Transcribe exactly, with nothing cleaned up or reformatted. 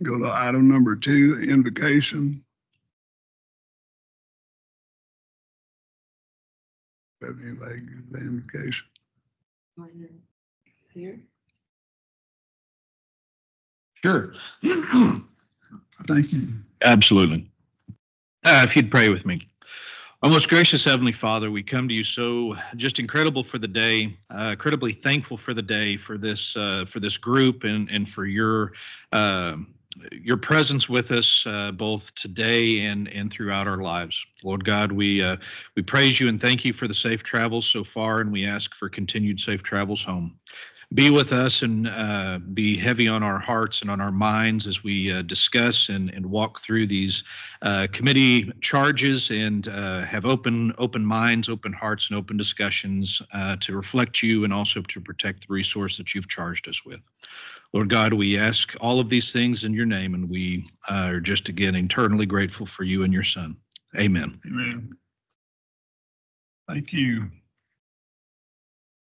Go to item number two, invocation. Have anybody give the invocation? Here. Sure. Thank you. Absolutely. Uh, if you'd pray with me. Our most gracious Heavenly Father, we come to you so just incredible for the day, uh, incredibly thankful for the day, for this uh, for this group, and and for your uh, your presence with us uh, both today and and throughout our lives. Lord God, we uh, we praise you and thank you for the safe travels so far, and we ask for continued safe travels home. Be with us and uh, be heavy on our hearts and on our minds as we uh, discuss and, and walk through these uh, committee charges, and uh, have open open minds, open hearts, and open discussions uh, to reflect you and also to protect the resource that you've charged us with. Lord God, we ask all of these things in your name, and we uh, are just again eternally grateful for you and your Son. Amen. Amen. Thank you.